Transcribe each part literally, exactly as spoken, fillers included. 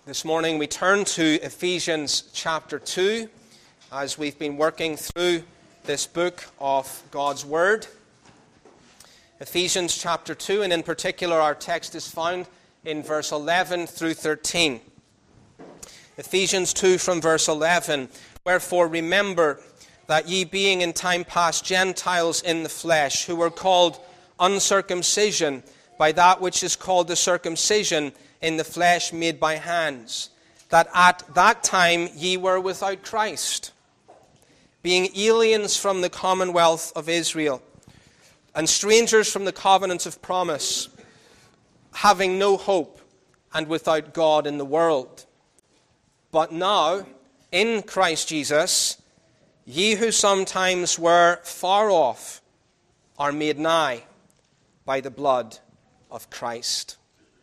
This morning we turn to Ephesians chapter two as we've been working through this book of God's Word. Ephesians chapter two, and in particular our text is found in verse eleven through thirteen. Ephesians two from verse eleven, "Wherefore remember that ye being in time past Gentiles in the flesh, who were called uncircumcision by that which is called the circumcision in the flesh made by hands, that at that time ye were without Christ, being aliens from the commonwealth of Israel, and strangers from the covenants of promise, having no hope, and without God in the world. But now, in Christ Jesus, ye who sometimes were far off are made nigh by the blood of Christ."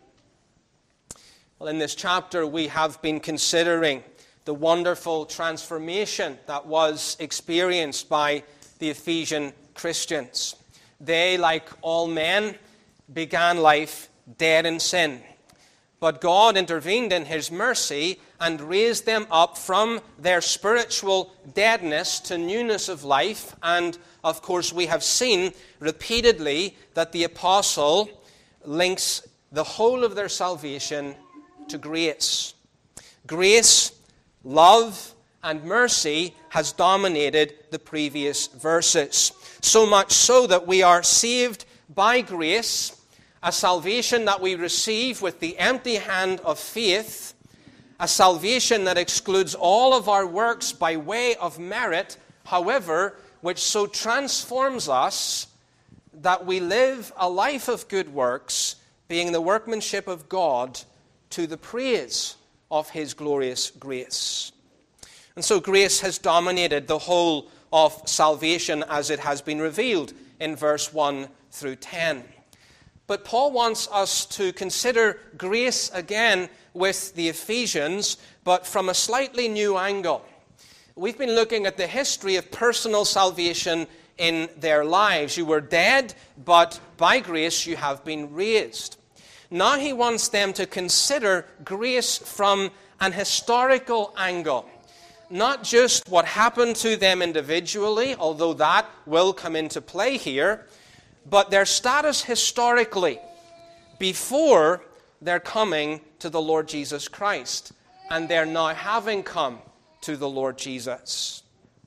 Well, in this chapter we have been considering the wonderful transformation that was experienced by the Ephesian Christians. They, like all men, began life dead in sin. But God intervened in His mercy and raised them up from their spiritual deadness to newness of life. And, of course, we have seen repeatedly that the apostle links the whole of their salvation to grace. Grace, love, and mercy has dominated the previous verses. So much so that we are saved by grace, a salvation that we receive with the empty hand of faith, a salvation that excludes all of our works by way of merit, however, which so transforms us that we live a life of good works, being the workmanship of God, to the praise of His glorious grace. And so grace has dominated the whole of salvation as it has been revealed in verse one through ten. But Paul wants us to consider grace again with the Ephesians, but from a slightly new angle. We've been looking at the history of personal salvation in their lives. You were dead, but by grace you have been raised. Now he wants them to consider grace from an historical angle. Not just what happened to them individually, although that will come into play here, but their status historically before their coming to the Lord Jesus Christ, and their now having come to the Lord Jesus.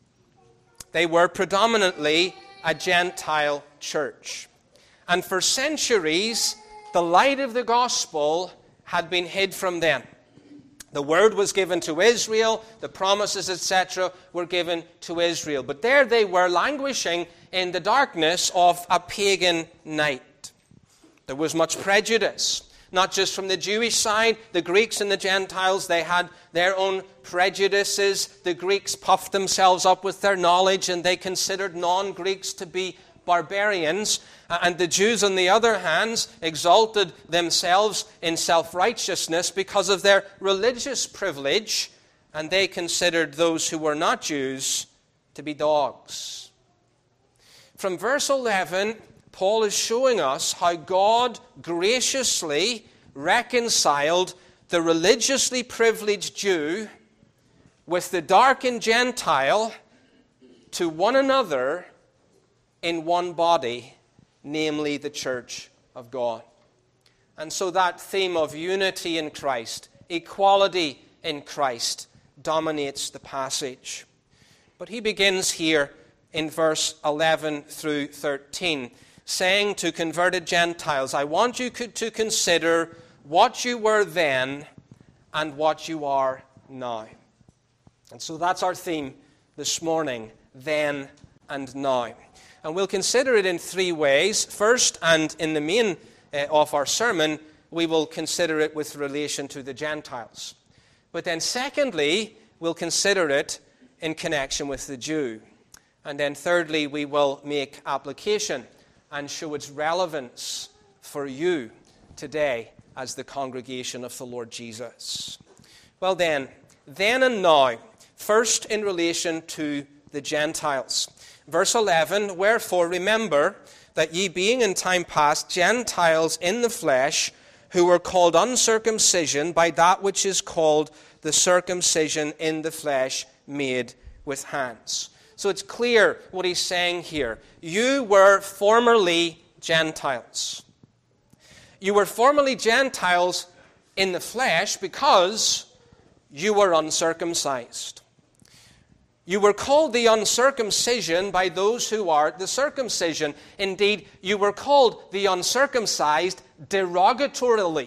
They were predominantly a Gentile church, and for centuries the light of the gospel had been hid from them. The word was given to Israel, the promises, et cetera, were given to Israel. But there they were languishing in the darkness of a pagan night. There was much prejudice, not just from the Jewish side. The Greeks and the Gentiles, they had their own prejudices. The Greeks puffed themselves up with their knowledge, and they considered non-Greeks to be barbarians. And the Jews, on the other hand, exalted themselves in self-righteousness because of their religious privilege, and they considered those who were not Jews to be dogs. From verse eleven, Paul is showing us how God graciously reconciled the religiously privileged Jew with the darkened Gentile to one another in one body, namely the church of God. And so that theme of unity in Christ, equality in Christ, dominates the passage. But he begins here in verse eleven through thirteen, saying to converted Gentiles, "I want you to consider what you were then and what you are now." And so that's our theme this morning, then and now. And we'll consider it in three ways. First, and in the main uh, of our sermon, we will consider it with relation to the Gentiles. But then secondly, we'll consider it in connection with the Jew. And then thirdly, we will make application and show its relevance for you today as the congregation of the Lord Jesus. Well then, then and now, first in relation to the Gentiles. Verse eleven, "Wherefore remember that ye being in time past Gentiles in the flesh, who were called uncircumcision by that which is called the circumcision in the flesh made with hands. So it's clear what he's saying here. You were formerly Gentiles. You were formerly Gentiles in the flesh because you were uncircumcised. You were called the uncircumcision by those who are the circumcision. Indeed, you were called the uncircumcised derogatorily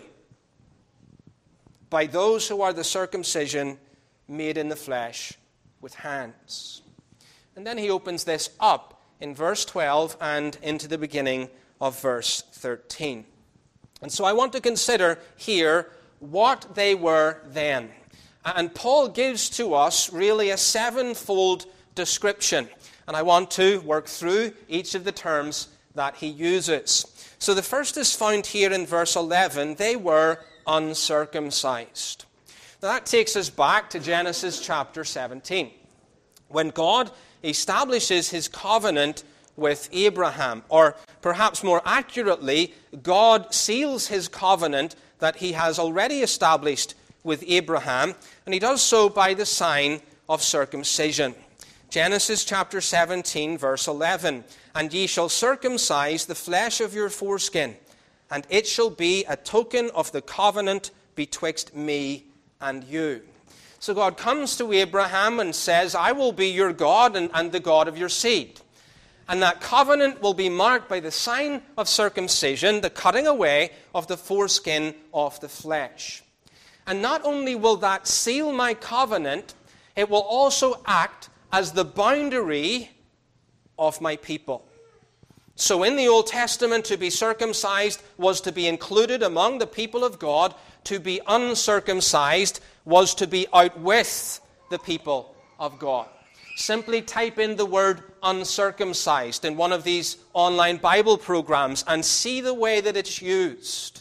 by those who are the circumcision made in the flesh with hands. And then he opens this up in verse twelve and into the beginning of verse thirteen. And so I want to consider here what they were then. And Paul gives to us really a sevenfold description. And I want to work through each of the terms that he uses. So the first is found here in verse eleven. They were uncircumcised. Now that takes us back to Genesis chapter seventeen, when God establishes his covenant with Abraham. Or perhaps more accurately, God seals his covenant that he has already established with Abraham, and he does so by the sign of circumcision. Genesis chapter seventeen, verse eleven. And ye shall circumcise the flesh of your foreskin, and it shall be a token of the covenant betwixt me and you. So God comes to Abraham and says, I will be your God and, and the God of your seed. And that covenant will be marked by the sign of circumcision, the cutting away of the foreskin of the flesh. And not only will that seal my covenant, it will also act as the boundary of my people. So in the Old Testament, to be circumcised was to be included among the people of God. To be uncircumcised was to be out with the people of God. Simply type in the word uncircumcised in one of these online Bible programs and see the way that it's used.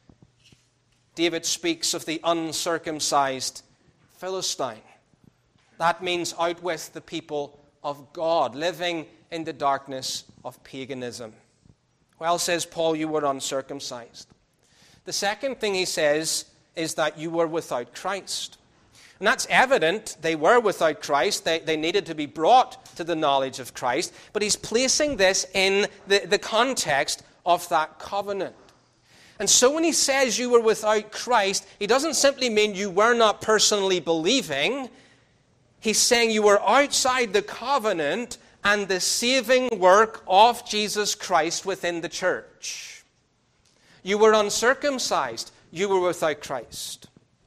David speaks of the uncircumcised Philistine. That means out with the people of God, living in the darkness of paganism. Well, says Paul, you were uncircumcised. The second thing he says is that you were without Christ. And that's evident. They were without Christ. They, they needed to be brought to the knowledge of Christ. But he's placing this in the, the context of that covenant. And so when he says you were without Christ, he doesn't simply mean you were not personally believing. He's saying you were outside the covenant and the saving work of Jesus Christ within the church. You were uncircumcised. You were without Christ.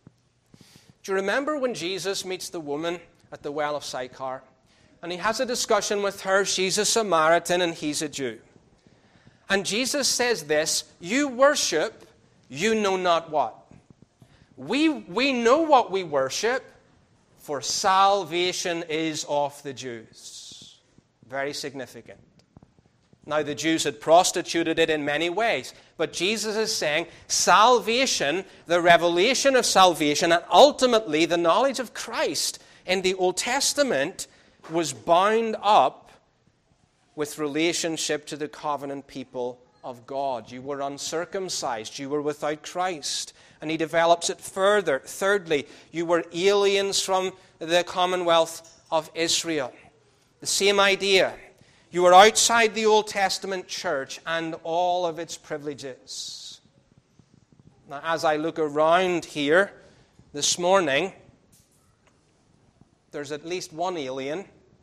Do you remember when Jesus meets the woman at the well of Sychar? And he has a discussion with her. She's a Samaritan and he's a Jew. And Jesus says this, you worship, you know not what. We, we know what we worship, for salvation is of the Jews. Very significant. Now, the Jews had prostituted it in many ways, but Jesus is saying salvation, the revelation of salvation, and ultimately the knowledge of Christ in the Old Testament was bound up with relationship to the covenant people of God. You were uncircumcised. You were without Christ. And he develops it further. Thirdly, you were aliens from the commonwealth of Israel. The same idea. You were outside the Old Testament church and all of its privileges. Now, as I look around here this morning, there's at least one alien,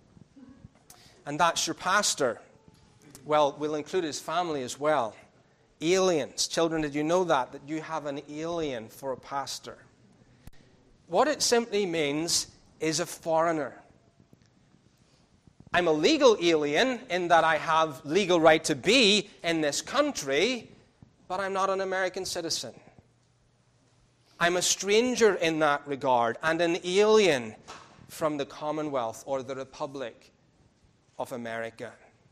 and that's your pastor. Well, we'll include his family as well. Aliens. Children, did you know that? That you have an alien for a pastor. What it simply means is a foreigner. I'm a legal alien in that I have legal right to be in this country, but I'm not an American citizen. I'm a stranger in that regard and an alien from the Commonwealth or the Republic of America.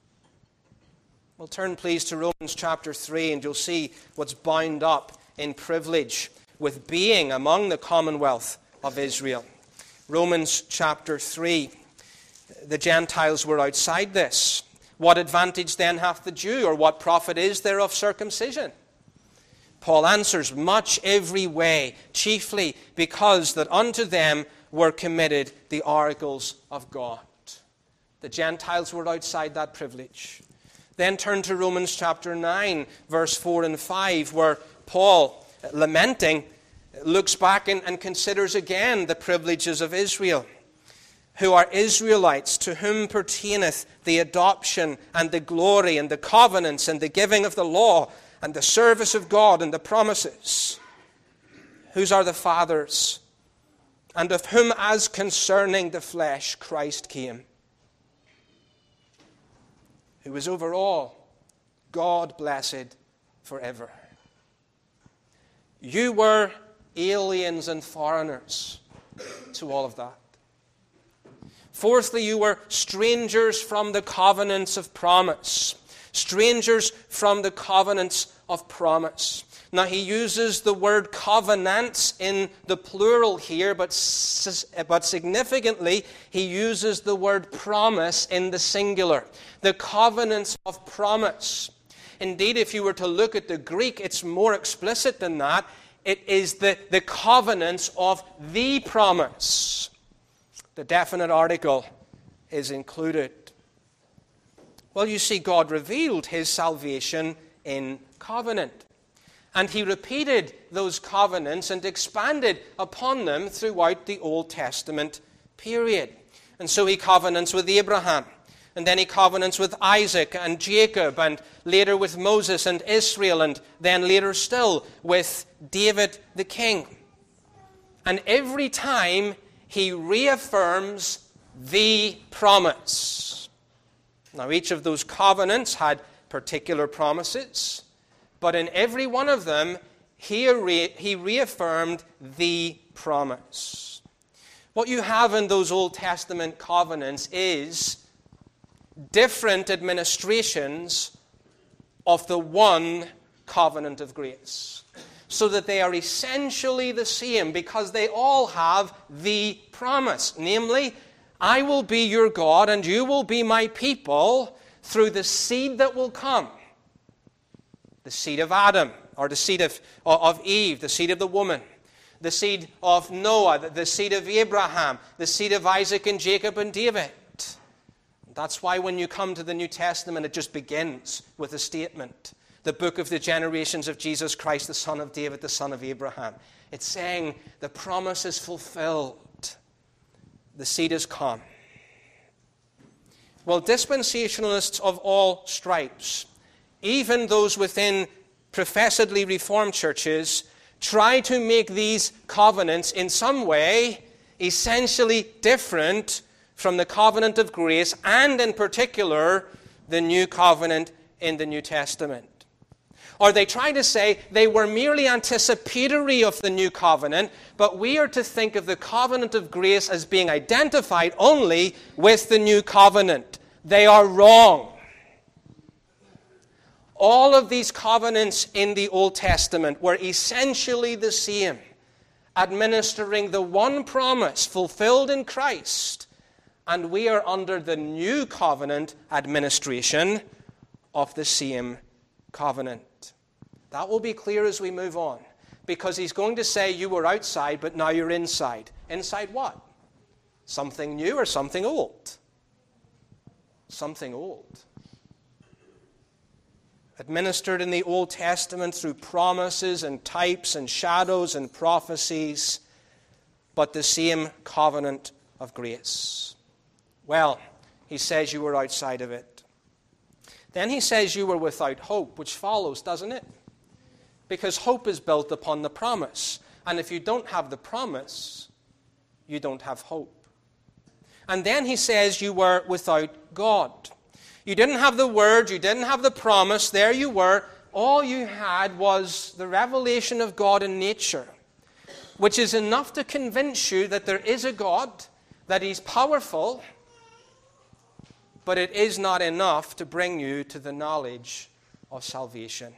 Well, turn please to Romans chapter three and you'll see what's bound up in privilege with being among the Commonwealth of Israel. Romans chapter three. The Gentiles were outside this. What advantage then hath the Jew, or what profit is there of circumcision? Paul answers, much every way, chiefly because that unto them were committed the oracles of God. The Gentiles were outside that privilege. Then turn to Romans chapter nine, verse four and five, where Paul, lamenting, looks back and, and considers again the privileges of Israel, who are Israelites, to whom pertaineth the adoption and the glory and the covenants and the giving of the law and the service of God and the promises, whose are the fathers, and of whom as concerning the flesh Christ came, who is over all, God blessed forever. You were aliens and foreigners to all of that. Fourthly, you were strangers from the covenants of promise. Strangers from the covenants of promise. Now, he uses the word covenants in the plural here, but, but significantly, he uses the word promise in the singular. The covenants of promise. Indeed, if you were to look at the Greek, it's more explicit than that. It is the, the covenants of the promise. The definite article is included. Well, you see, God revealed his salvation in covenant. And he repeated those covenants and expanded upon them throughout the Old Testament period. And so he covenants with Abraham. And then he covenants with Isaac and Jacob, and later with Moses and Israel, and then later still with David the king. And every time he reaffirms the promise. Now, each of those covenants had particular promises, but in every one of them, he, re- he reaffirmed the promise. What you have in those Old Testament covenants is different administrations of the one covenant of grace, so that they are essentially the same, because they all have the promise, namely, I will be your God and you will be my people through the seed that will come. The seed of Adam, or the seed of, of Eve, the seed of the woman, the seed of Noah, the seed of Abraham, the seed of Isaac and Jacob and David. That's why when you come to the New Testament, it just begins with a statement. The book of the generations of Jesus Christ, the son of David, the son of Abraham. It's saying the promise is fulfilled. The seed has come. Well, dispensationalists of all stripes, even those within professedly Reformed churches, try to make these covenants in some way essentially different from the covenant of grace, and in particular, the new covenant in the New Testament. Or they try to say they were merely anticipatory of the new covenant, but we are to think of the covenant of grace as being identified only with the new covenant. They are wrong. All of these covenants in the Old Testament were essentially the same, administering the one promise fulfilled in Christ. And we are under the new covenant administration of the same covenant. That will be clear as we move on, because he's going to say you were outside, but now you're inside. Inside what? Something new or something old? Something old. Administered in the Old Testament through promises and types and shadows and prophecies, but the same covenant of grace. Well, he says you were outside of it. Then he says you were without hope, which follows, doesn't it? Because hope is built upon the promise. And if you don't have the promise, you don't have hope. And then he says you were without God. You didn't have the word, you didn't have the promise, there you were. All you had was the revelation of God in nature, which is enough to convince you that there is a God, that he's powerful, but it is not enough to bring you to the knowledge of salvation.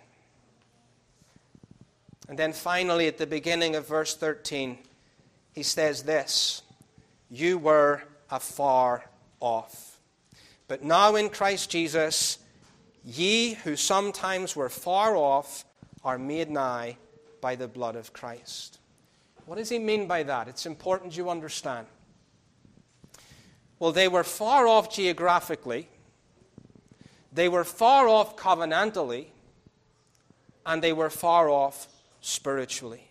And then finally, at the beginning of verse thirteen, he says this, you were afar off. But now in Christ Jesus, ye who sometimes were far off are made nigh by the blood of Christ. What does he mean by that? It's important you understand. Well, they were far off geographically, they were far off covenantally, and they were far off spiritually.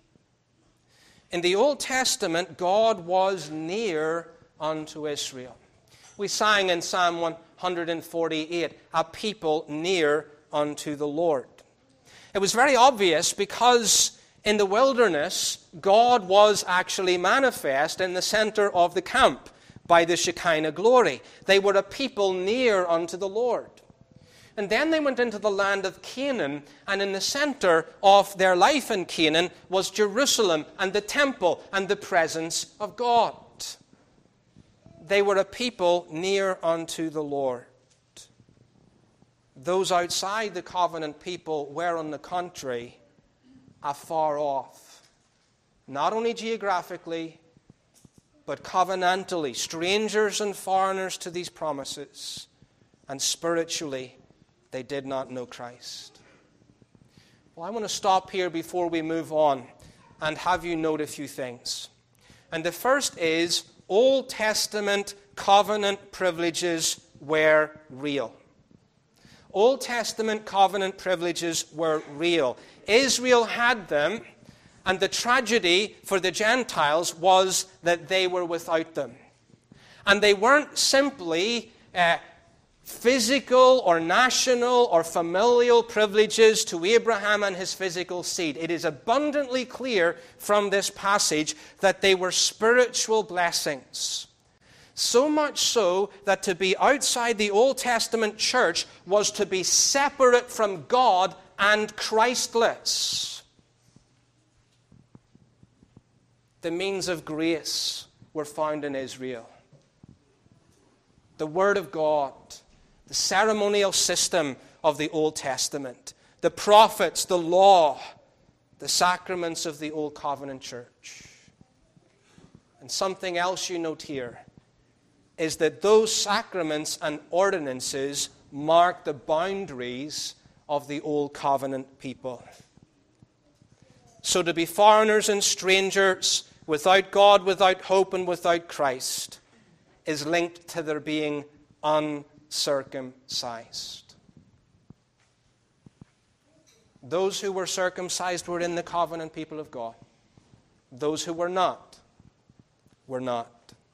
In the Old Testament, God was near unto Israel. We sang in Psalm one forty-eight, a people near unto the Lord. It was very obvious because in the wilderness, God was actually manifest in the center of the camp by the Shekinah glory. They were a people near unto the Lord. And then they went into the land of Canaan, and in the center of their life in Canaan was Jerusalem and the temple and the presence of God. They were a people near unto the Lord. Those outside the covenant people were, on the contrary, afar off. Not only geographically, but covenantally, strangers and foreigners to these promises, and spiritually, they did not know Christ. Well, I want to stop here before we move on and have you note a few things. And the first is, Old Testament covenant privileges were real. Old Testament covenant privileges were real. Israel had them, and the tragedy for the Gentiles was that they were without them. And they weren't simply uh, physical or national or familial privileges to Abraham and his physical seed. It is abundantly clear from this passage that they were spiritual blessings. So much so that to be outside the Old Testament church was to be separate from God and Christless. The means of grace were found in Israel. The Word of God, the ceremonial system of the Old Testament, the prophets, the law, the sacraments of the Old Covenant church. And something else you note here is that those sacraments and ordinances mark the boundaries of the Old Covenant people. So to be foreigners and strangers, without God, without hope, and without Christ, is linked to their being uncircumcised. Those who were circumcised were in the covenant people of God. Those who were not, were not.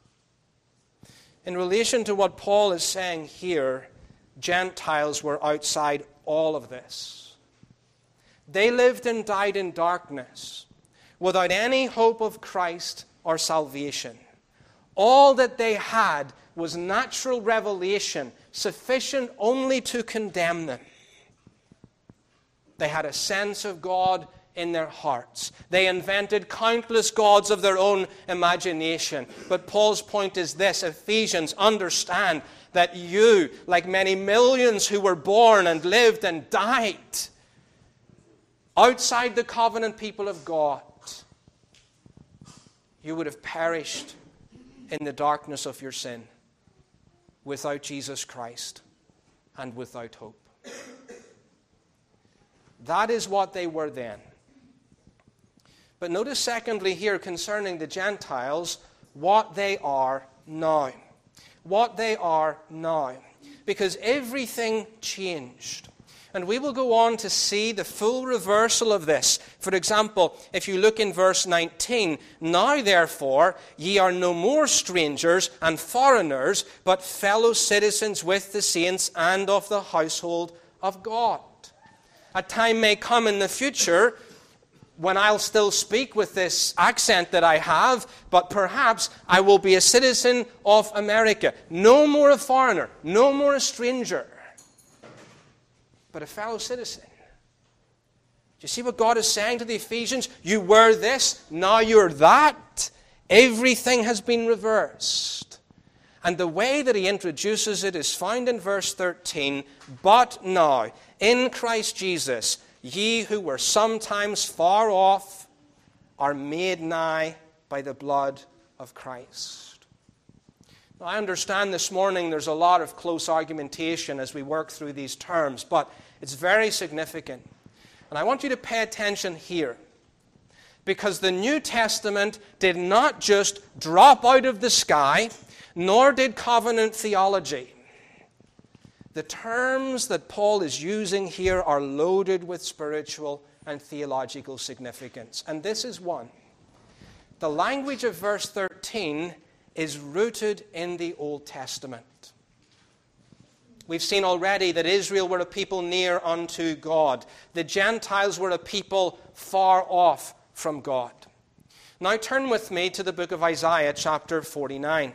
In relation to what Paul is saying here, Gentiles were outside all of this. They lived and died in darkness, without any hope of Christ or salvation. All that they had was natural revelation, sufficient only to condemn them. They had a sense of God in their hearts. They invented countless gods of their own imagination. But Paul's point is this: Ephesians, understand that you, like many millions who were born and lived and died outside the covenant people of God, you would have perished in the darkness of your sin without Jesus Christ and without hope. That is what they were then. But notice secondly here concerning the Gentiles, what they are now. What they are now. Because everything changed. And we will go on to see the full reversal of this. For example, if you look in verse nineteen, now therefore ye are no more strangers and foreigners, but fellow citizens with the saints and of the household of God. A time may come in the future when I'll still speak with this accent that I have, but perhaps I will be a citizen of America. No more a foreigner, no more a stranger, but a fellow citizen. Do you see what God is saying to the Ephesians? You were this, now you're that. Everything has been reversed. And the way that he introduces it is found in verse thirteen. But now, in Christ Jesus, ye who were sometimes far off are made nigh by the blood of Christ. Now, I understand this morning there's a lot of close argumentation as we work through these terms, but it's very significant. And I want you to pay attention here, because the New Testament did not just drop out of the sky, nor did covenant theology. The terms that Paul is using here are loaded with spiritual and theological significance. And this is one. The language of verse thirteen is rooted in the Old Testament. We've seen already that Israel were a people near unto God. The Gentiles were a people far off from God. Now turn with me to the book of Isaiah chapter forty-nine.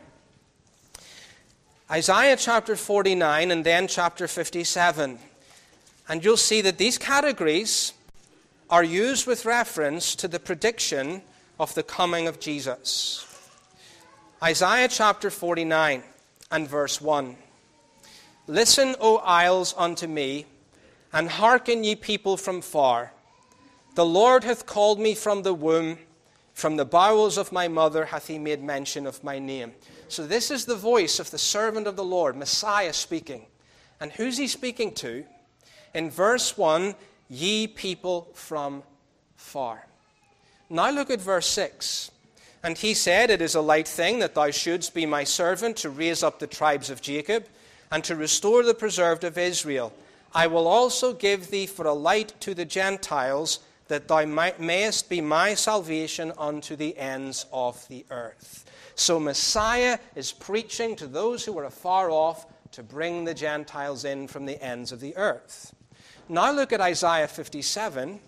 Isaiah chapter forty-nine and then chapter fifty-seven. And you'll see that these categories are used with reference to the prediction of the coming of Jesus. Isaiah chapter forty-nine and verse one. Listen, O isles, unto me, and hearken, ye people from far. The Lord hath called me from the womb, from the bowels of my mother hath he made mention of my name. So this is the voice of the servant of the Lord, Messiah, speaking. And who's he speaking to? In verse one, ye people from far. Now look at verse six. And he said, it is a light thing that thou shouldst be my servant to raise up the tribes of Jacob, and to restore the preserved of Israel. I will also give thee for a light to the Gentiles, that thou mayest be my salvation unto the ends of the earth. So Messiah is preaching to those who are afar off to bring the Gentiles in from the ends of the earth. Now look at Isaiah fifty-seven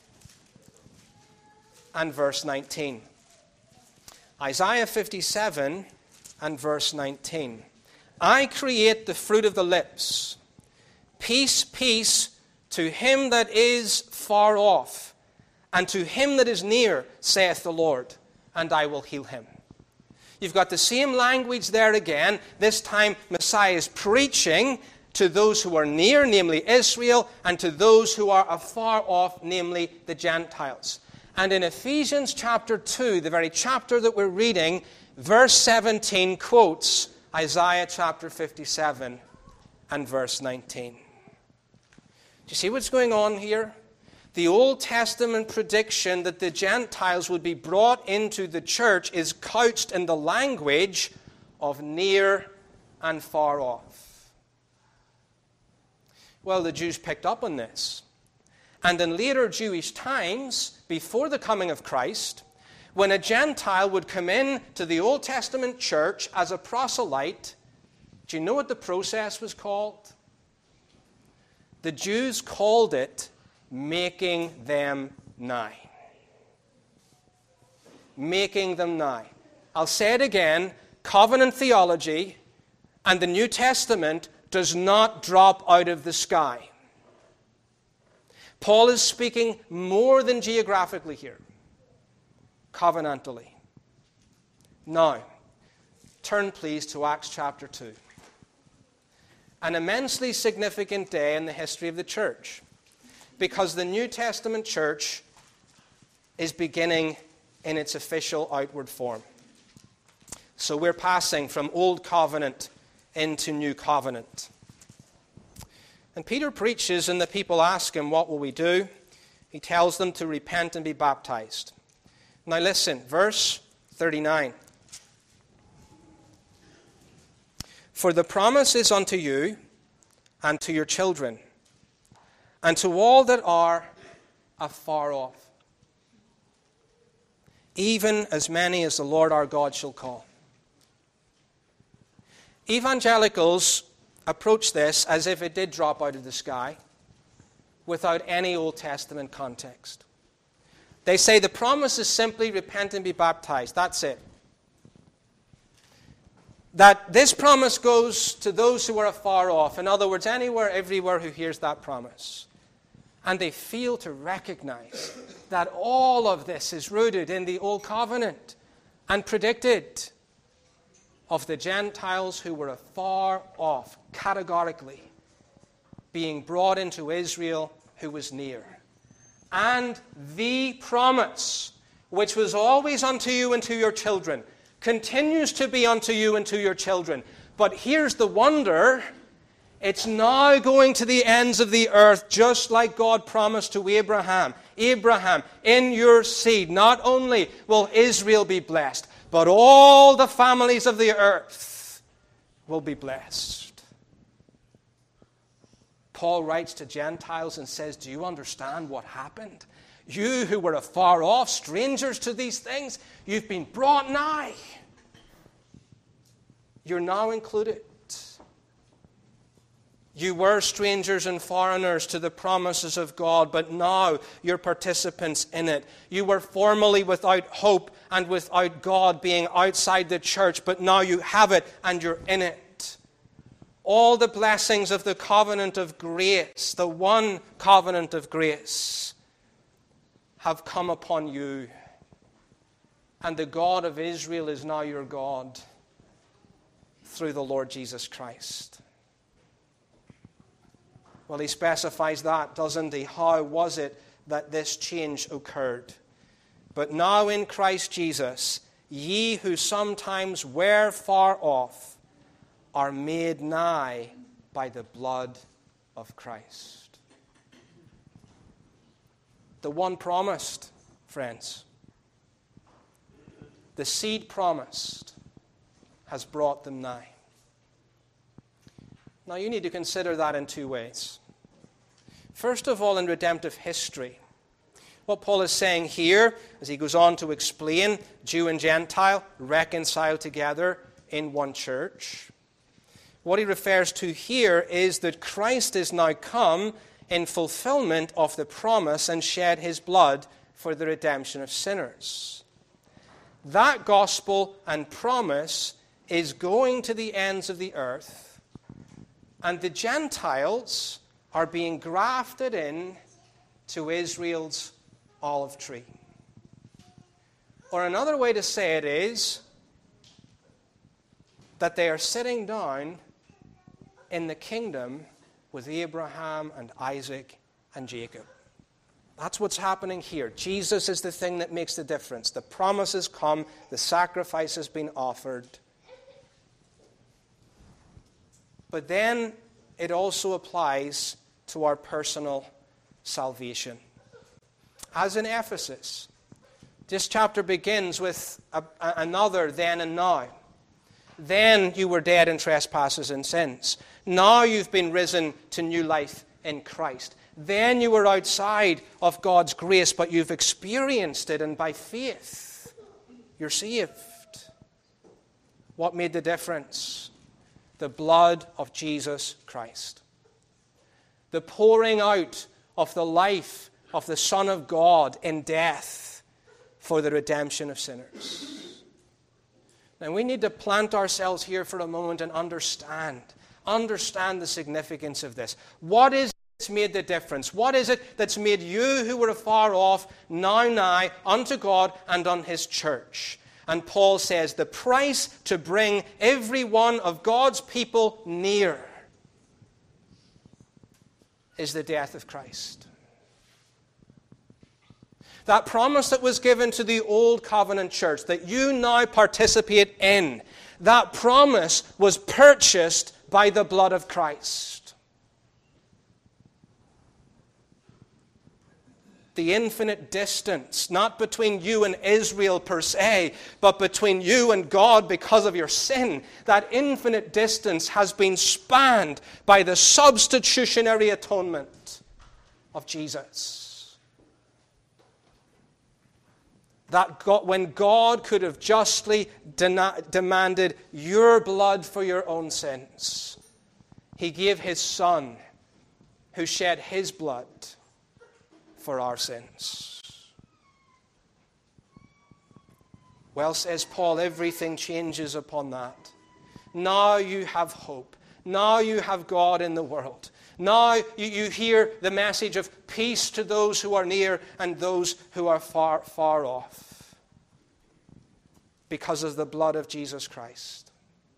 and verse nineteen. Isaiah fifty-seven and verse nineteen. I create the fruit of the lips. Peace, peace to him that is far off, and to him that is near, saith the Lord, and I will heal him. You've got the same language there again. This time Messiah is preaching to those who are near, namely Israel, and to those who are afar off, namely the Gentiles. And in Ephesians chapter two, the very chapter that we're reading, verse seventeen quotes Isaiah chapter fifty-seven and verse nineteen. Do you see what's going on here? The Old Testament prediction that the Gentiles would be brought into the church is couched in the language of near and far off. Well, the Jews picked up on this. And in later Jewish times, before the coming of Christ, when a Gentile would come in to the Old Testament church as a proselyte, do you know what the process was called? The Jews called it making them nigh. Making them nigh. I'll say it again, covenant theology and the New Testament does not drop out of the sky. Paul is speaking more than geographically here. Covenantally. Now, turn please to Acts chapter two. An immensely significant day in the history of the church, because the New Testament church is beginning in its official outward form. So we're passing from Old Covenant into New Covenant. And Peter preaches and the people ask him, what will we do? He tells them to repent and be baptized. Now listen, verse thirty-nine. For the promise is unto you and to your children and to all that are afar off, even as many as the Lord our God shall call. Evangelicals approach this as if it did drop out of the sky without any Old Testament context. They say the promise is simply repent and be baptized. That's it. That this promise goes to those who are afar off. In other words, anywhere, everywhere who hears that promise. And they fail to recognize that all of this is rooted in the Old Covenant and predicted of the Gentiles who were afar off, categorically, being brought into Israel who was near. And the promise, which was always unto you and to your children, continues to be unto you and to your children. But here's the wonder, It's now going to the ends of the earth, just like God promised to Abraham. Abraham, in your seed, not only will Israel be blessed, but all the families of the earth will be blessed. Paul writes to Gentiles and says, do you understand what happened? You who were afar off, strangers to these things, you've been brought nigh. You're now included. You were strangers and foreigners to the promises of God, but now you're participants in it. You were formerly without hope and without God, being outside the church, but now you have it and you're in it. All the blessings of the covenant of grace, the one covenant of grace, have come upon you. And the God of Israel is now your God through the Lord Jesus Christ. Well, he specifies that, doesn't he? How was it that this change occurred? But now in Christ Jesus, ye who sometimes were far off are made nigh by the blood of Christ. The one promised, friends, the seed promised, has brought them nigh. Now you need to consider that in two ways. First of all, in redemptive history. What Paul is saying here, as he goes on to explain, Jew and Gentile reconciled together in one church. What he refers to here is that Christ is now come in fulfillment of the promise and shed his blood for the redemption of sinners. That gospel and promise is going to the ends of the earth, and the Gentiles are being grafted in to Israel's olive tree. Or another way to say it is that they are sitting down in the kingdom with Abraham and Isaac and Jacob. That's what's happening here. Jesus is the thing that makes the difference. The promise has come, the sacrifice has been offered. But then it also applies to our personal salvation. As in Ephesus, this chapter begins with a, a, another then and now. Then you were dead in trespasses and sins. Now you've been risen to new life in Christ. Then you were outside of God's grace, but you've experienced it, and by faith you're saved. What made the difference? The blood of Jesus Christ. The pouring out of the life of the Son of God in death for the redemption of sinners. Now we need to plant ourselves here for a moment and understand, understand the significance of this. What is it that's made the difference? What is it that's made you who were afar off now nigh unto God and on his church? And Paul says the price to bring every one of God's people near is the death of Christ. That promise that was given to the old covenant church that you now participate in, that promise was purchased by the blood of Christ. The infinite distance, not between you and Israel per se, but between you and God because of your sin, that infinite distance has been spanned by the substitutionary atonement of Jesus. That God, when God could have justly de- demanded your blood for your own sins, he gave his Son, who shed his blood for our sins. Well, says Paul, everything changes upon that. Now you have hope. Now you have God in the world. Now you, you hear the message of peace to those who are near and those who are far, far off, because of the blood of Jesus Christ.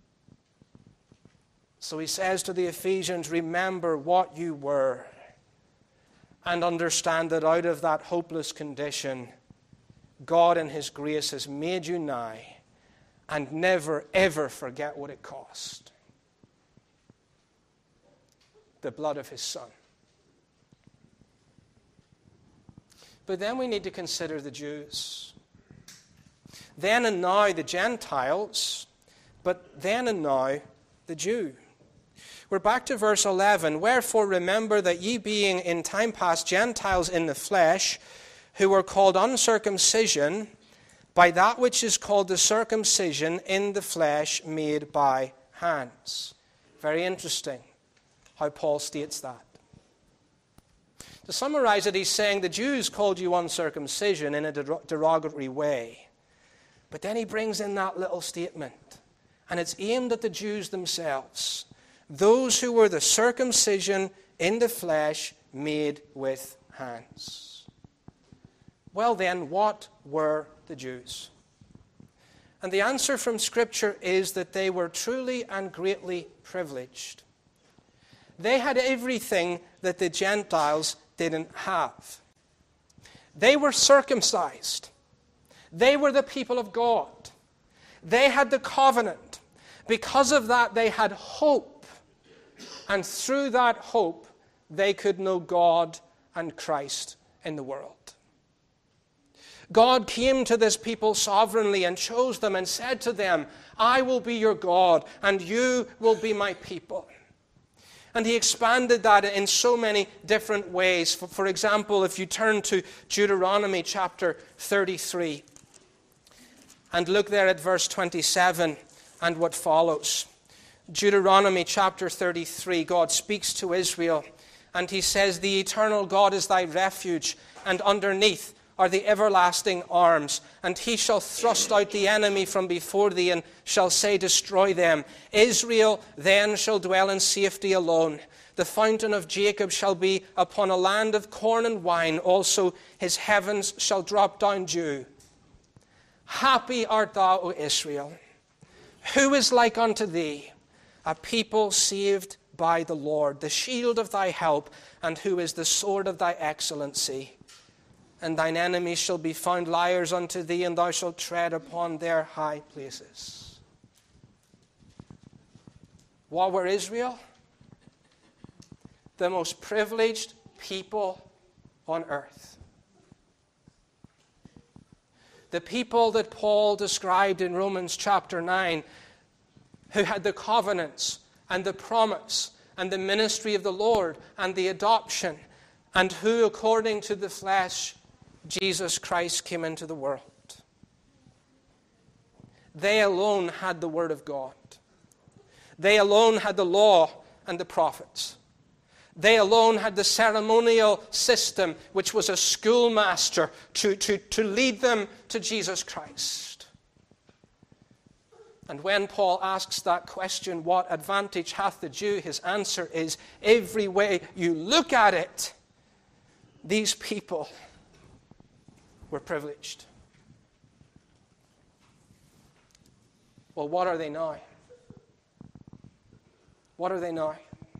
So he says to the Ephesians, remember what you were, and understand that out of that hopeless condition, God in his grace has made you nigh, and never, ever forget what it cost. the blood of his Son. But then we need to consider the Jews. Then and now the Gentiles, but then and now the Jew. We're back to verse eleven. Wherefore remember that ye being in time past Gentiles in the flesh, who were called uncircumcision, by that which is called the circumcision in the flesh made by hands. Very interesting how Paul states that. To summarize it, he's saying the Jews called you uncircumcision in a derogatory way. But then he brings in that little statement, and it's aimed at the Jews themselves. Those who were the circumcision in the flesh made with hands. Well then, what were the Jews? And the answer from Scripture is that they were truly and greatly privileged. They had everything that the Gentiles didn't have. They were circumcised. They were the people of God. They had the covenant. Because of that, they had hope. And through that hope, they could know God and Christ in the world. God came to this people sovereignly and chose them and said to them, I will be your God and you will be my people. And he expanded that in so many different ways. For, for example, if you turn to Deuteronomy chapter thirty-three and look there at verse twenty-seven and what follows. Deuteronomy chapter thirty-three, God speaks to Israel and he says, the eternal God is thy refuge, and underneath are the everlasting arms, and he shall thrust out the enemy from before thee, and shall say, destroy them. Israel then shall dwell in safety alone. The fountain of Jacob shall be upon a land of corn and wine. Also his heavens shall drop down dew. Happy art thou, O Israel. Who is like unto thee? A people saved by the Lord, the shield of thy help, and who is the sword of thy excellency. And thine enemies shall be found liars unto thee, and thou shalt tread upon their high places. What were Israel? The most privileged people on earth. The people that Paul described in Romans chapter nine, who had the covenants and the promise and the ministry of the Lord and the adoption, and who, according to the flesh, Jesus Christ came into the world. They alone had the Word of God. They alone had the law and the prophets. They alone had the ceremonial system, which was a schoolmaster to, to, to lead them to Jesus Christ. And when Paul asks that question, what advantage hath the Jew? His answer is, every way you look at it, these people were privileged. Well, what are they now? What are they now?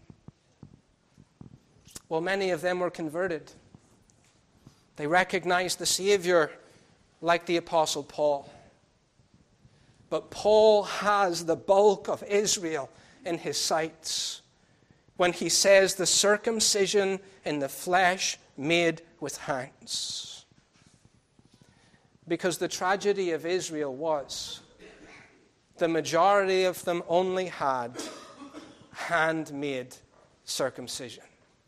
Well, many of them were converted. They recognized the Savior like the Apostle Paul. But Paul has the bulk of Israel in his sights when he says the circumcision in the flesh made with hands. Because the tragedy of Israel was the majority of them only had handmade circumcision.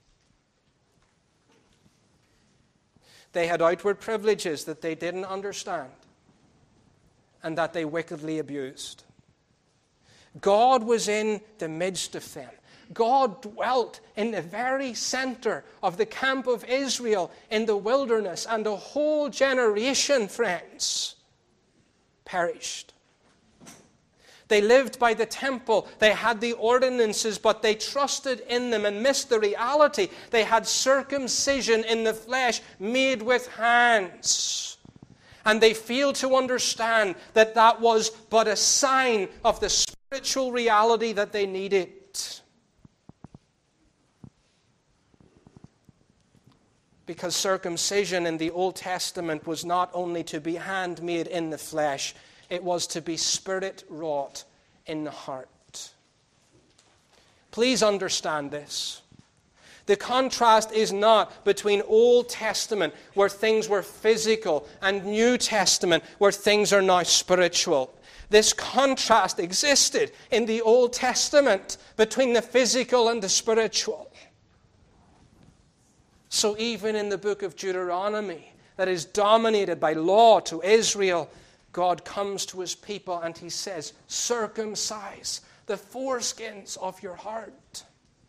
They had outward privileges that they didn't understand and that they wickedly abused. God was in the midst of them. God dwelt in the very center of the camp of Israel in the wilderness, and a whole generation, friends, perished. They lived by the temple. They had the ordinances, but they trusted in them and missed the reality. They had circumcision in the flesh made with hands. And they failed to understand that that was but a sign of the spiritual reality that they needed. Because circumcision in the Old Testament was not only to be handmade in the flesh, it was to be spirit-wrought in the heart. Please understand this. The contrast is not between Old Testament, where things were physical, and New Testament, where things are now spiritual. This contrast existed in the Old Testament between the physical and the spiritual. So even in the book of Deuteronomy, that is dominated by law to Israel, God comes to his people and he says, circumcise the foreskins of your heart.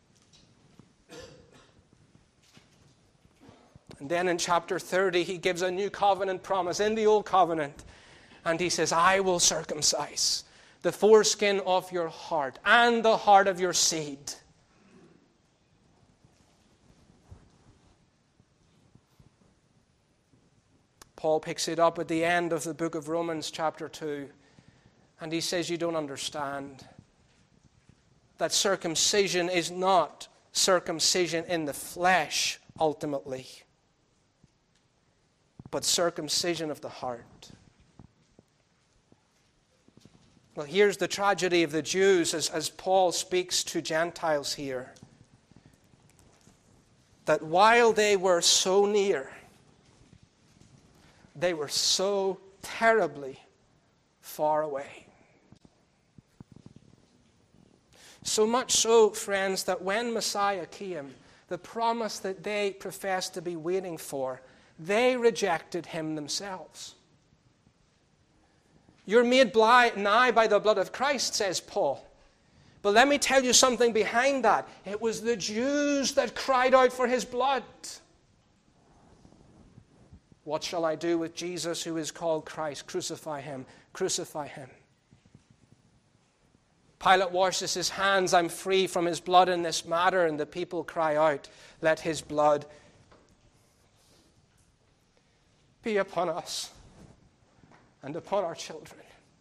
And then in chapter thirty, he gives a new covenant promise in the old covenant. And he says, I will circumcise the foreskin of your heart and the heart of your seed. Paul picks it up at the end of the book of Romans chapter two. And he says, you don't understand that circumcision is not circumcision in the flesh ultimately, but circumcision of the heart. Well, here's the tragedy of the Jews as, as Paul speaks to Gentiles here. That while they were so near, they were so terribly far away. So much so, friends, that when Messiah came, the promise that they professed to be waiting for, they rejected him themselves. You're made blind now by the blood of Christ, says Paul. But let me tell you something behind that. It was the Jews that cried out for his blood. What shall I do with Jesus who is called Christ? Crucify him, crucify him. Pilate washes his hands, I'm free from his blood in this matter, and the people cry out, let his blood be upon us and upon our children.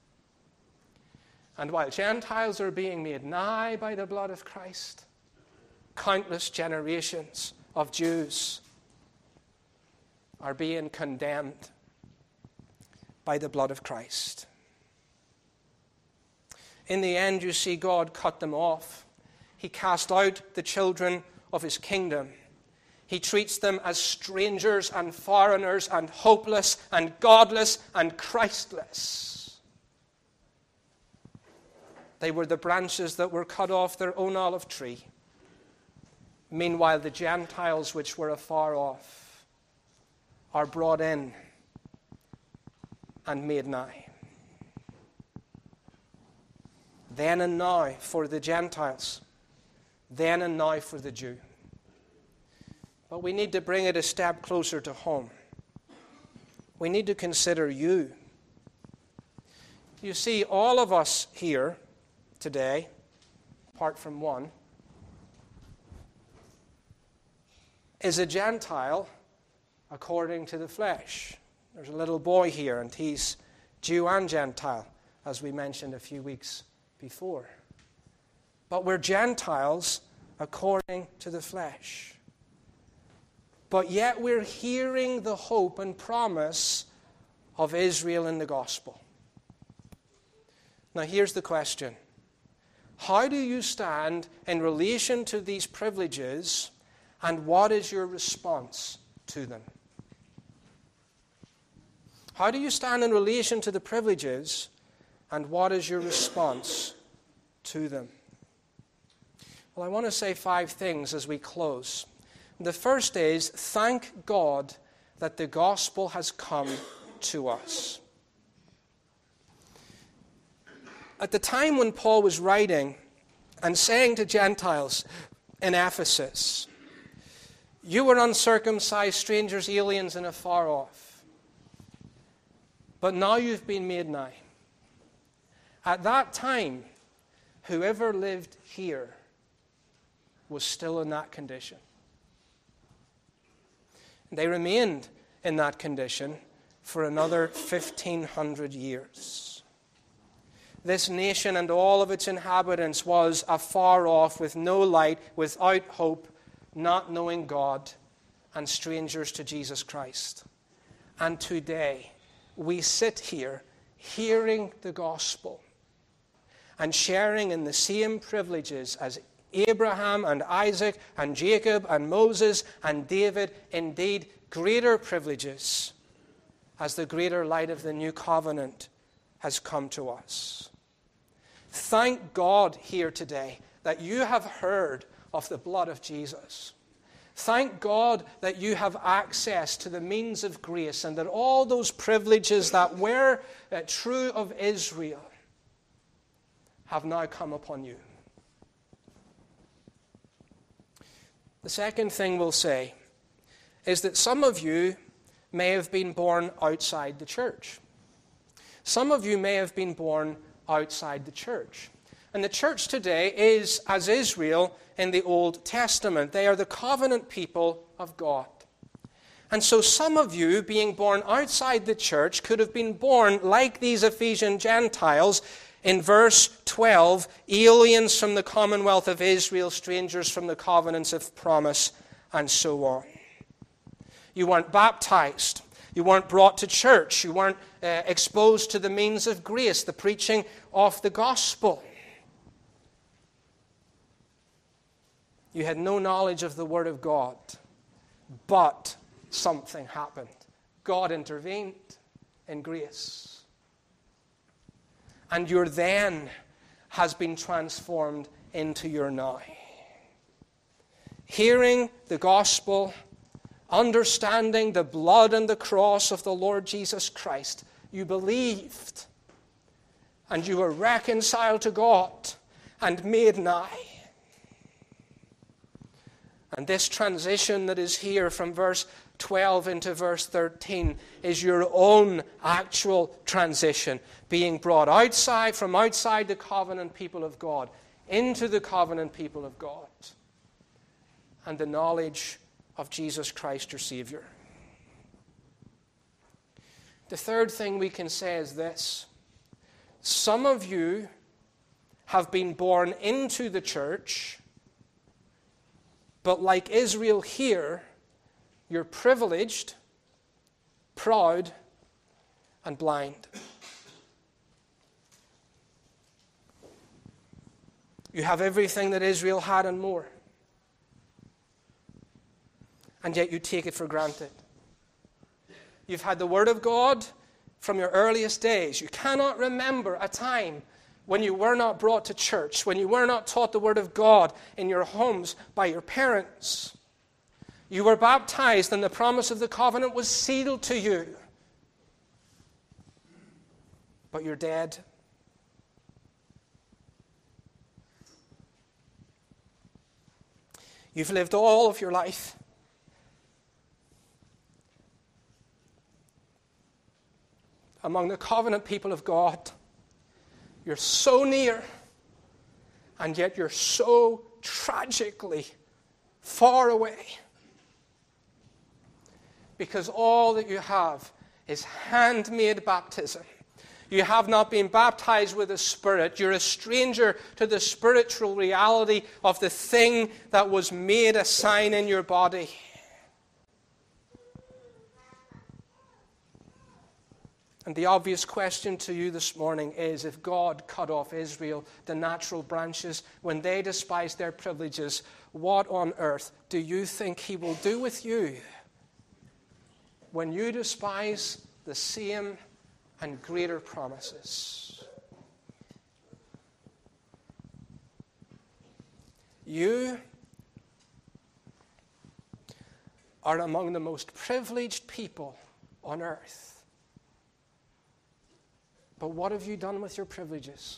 And while Gentiles are being made nigh by the blood of Christ, countless generations of Jews are being condemned by the blood of Christ. In the end, you see, God cut them off. He cast out the children of his kingdom. He treats them as strangers and foreigners and hopeless and godless and Christless. They were the branches that were cut off their own olive tree. Meanwhile, the Gentiles which were afar off are brought in and made nigh. Then and now for the Gentiles, then and now for the Jew. But we need to bring it a step closer to home. We need to consider you. You see, all of us here today, apart from one, is a Gentile according to the flesh. There's a little boy here, and he's Jew and Gentile, as we mentioned a few weeks before. But we're Gentiles according to the flesh. But yet we're hearing the hope and promise of Israel in the gospel. Now here's the question. How do you stand in relation to these privileges, and what is your response to them? How do you stand in relation to the privileges, and what is your response to them? Well, I want to say five things as we close. The first is, thank God that the gospel has come to us. At the time when Paul was writing and saying to Gentiles in Ephesus, you were uncircumcised, strangers, aliens, and afar off, but now you've been made nigh. At that time, whoever lived here was still in that condition. They remained in that condition for another fifteen hundred years. This nation and all of its inhabitants was afar off, with no light, without hope, not knowing God, and strangers to Jesus Christ. And today, we sit here hearing the gospel and sharing in the same privileges as Abraham and Isaac and Jacob and Moses and David, indeed greater privileges as the greater light of the new covenant has come to us. Thank God here today that you have heard of the blood of Jesus. Thank God that you have access to the means of grace and that all those privileges that were uh, true of Israel have now come upon you. The second thing we'll say is that some of you may have been born outside the church. Some of you may have been born outside the church. And the church today is as Israel in the Old Testament. They are the covenant people of God. And so some of you, being born outside the church, could have been born like these Ephesian Gentiles in verse twelve, aliens from the commonwealth of Israel, strangers from the covenants of promise, and so on. You weren't baptized. You weren't brought to church. You weren't uh, exposed to the means of grace, the preaching of the gospel. You had no knowledge of the Word of God, but something happened. God intervened in grace. And your then has been transformed into your now. Hearing the gospel, understanding the blood and the cross of the Lord Jesus Christ, you believed, and you were reconciled to God and made nigh. And this transition that is here from verse twelve into verse thirteen is your own actual transition, being brought outside, from outside the covenant people of God, into the covenant people of God, and the knowledge of Jesus Christ, your Savior. The third thing we can say is this. Some of you have been born into the church, but like Israel here, you're privileged, proud, and blind. You have everything that Israel had and more. And yet you take it for granted. You've had the Word of God from your earliest days. You cannot remember a time when you were not brought to church, when you were not taught the Word of God in your homes by your parents. You were baptized and the promise of the covenant was sealed to you. But you're dead. You've lived all of your life among the covenant people of God. You're so near, and yet you're so tragically far away. Because all that you have is handmade baptism. You have not been baptized with the Spirit. You're a stranger to the spiritual reality of the thing that was made a sign in your body. And the obvious question to you this morning is, if God cut off Israel, the natural branches, when they despised their privileges, what on earth do you think He will do with you when you despise the same and greater promises? You are among the most privileged people on earth. But what have you done with your privileges?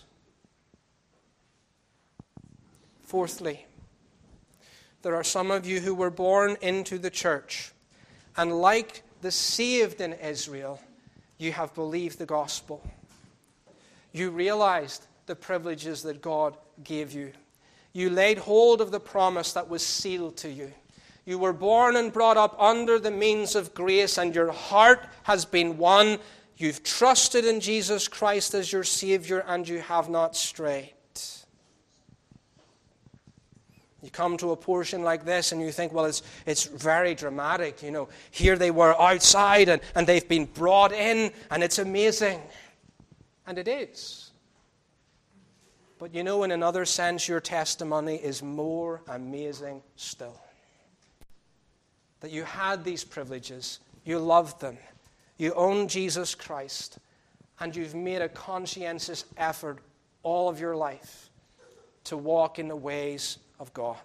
Fourthly, there are some of you who were born into the church, and like the saved in Israel, you have believed the gospel. You realized the privileges that God gave you. You laid hold of the promise that was sealed to you. You were born and brought up under the means of grace, and your heart has been won. You've trusted in Jesus Christ as your Savior, and you have not strayed. You come to a portion like this and you think, well, it's it's very dramatic. You know, here they were outside and, and they've been brought in, and it's amazing. And it is. But you know, in another sense, your testimony is more amazing still. That you had these privileges, you loved them, you own Jesus Christ, and you've made a conscientious effort all of your life to walk in the ways of God.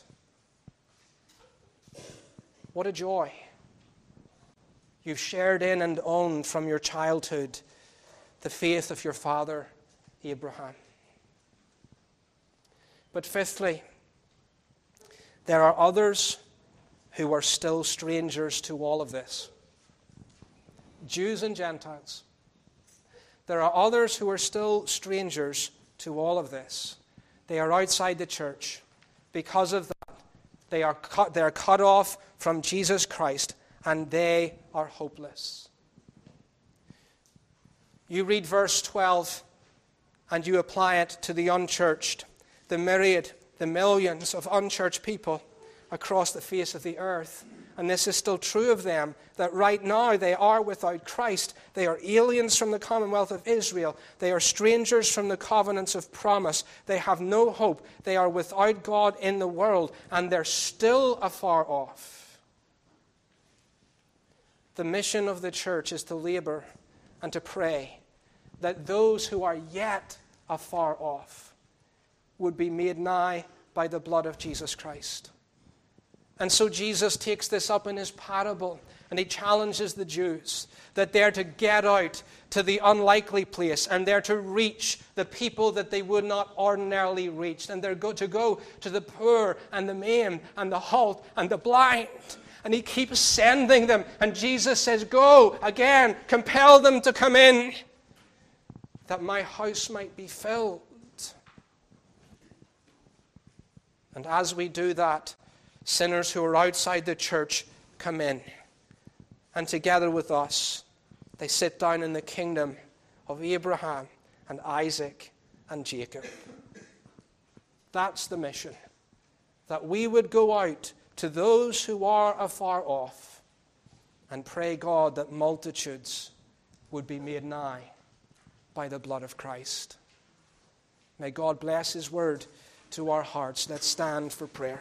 What a joy. You've shared in and owned from your childhood the faith of your father, Abraham. But fifthly, there are others who are still strangers to all of this. Jews and Gentiles. There are others who are still strangers to all of this. They are outside the church. Because of that, they are cut, they are cut off from Jesus Christ, and they are hopeless. You read verse twelve, and you apply it to the unchurched, the myriad, the millions of unchurched people across the face of the earth. And this is still true of them, that right now they are without Christ. They are aliens from the commonwealth of Israel. They are strangers from the covenants of promise. They have no hope. They are without God in the world, and they're still afar off. The mission of the church is to labor and to pray that those who are yet afar off would be made nigh by the blood of Jesus Christ. And so Jesus takes this up in his parable, and he challenges the Jews that they're to get out to the unlikely place, and they're to reach the people that they would not ordinarily reach, and they're go to go to the poor and the maimed and the halt and the blind. And he keeps sending them, and Jesus says, go again, compel them to come in, that my house might be filled. And as we do that, sinners who are outside the church come in. And together with us, they sit down in the kingdom of Abraham and Isaac and Jacob. That's the mission. That we would go out to those who are afar off and pray God that multitudes would be made nigh by the blood of Christ. May God bless his word to our hearts. Let's stand for prayer.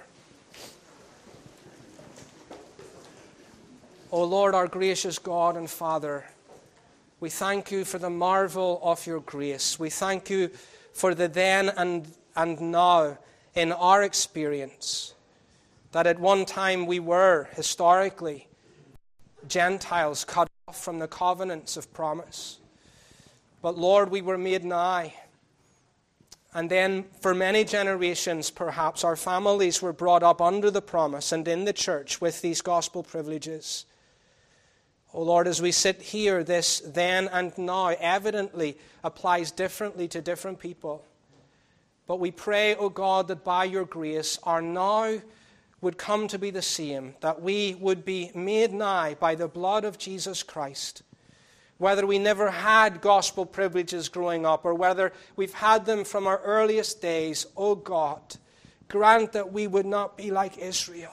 O Lord, our gracious God and Father, we thank you for the marvel of your grace. We thank you for the then and, and now in our experience, that at one time we were, historically, Gentiles cut off from the covenants of promise. But Lord, we were made nigh. And then for many generations, perhaps, our families were brought up under the promise and in the church with these gospel privileges. Oh Lord, as we sit here, this then and now evidently applies differently to different people. But we pray, O God, that by your grace our now would come to be the same, that we would be made nigh by the blood of Jesus Christ. Whether we never had gospel privileges growing up or whether we've had them from our earliest days, O God, grant that we would not be like Israel.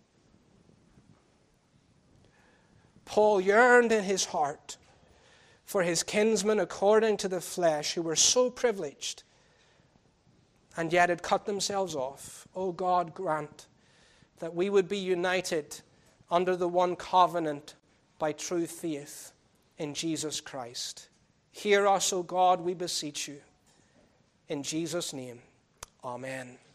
Paul yearned in his heart for his kinsmen according to the flesh who were so privileged and yet had cut themselves off. O God, grant that we would be united under the one covenant by true faith in Jesus Christ. Hear us, O God, we beseech you. In Jesus' name, amen.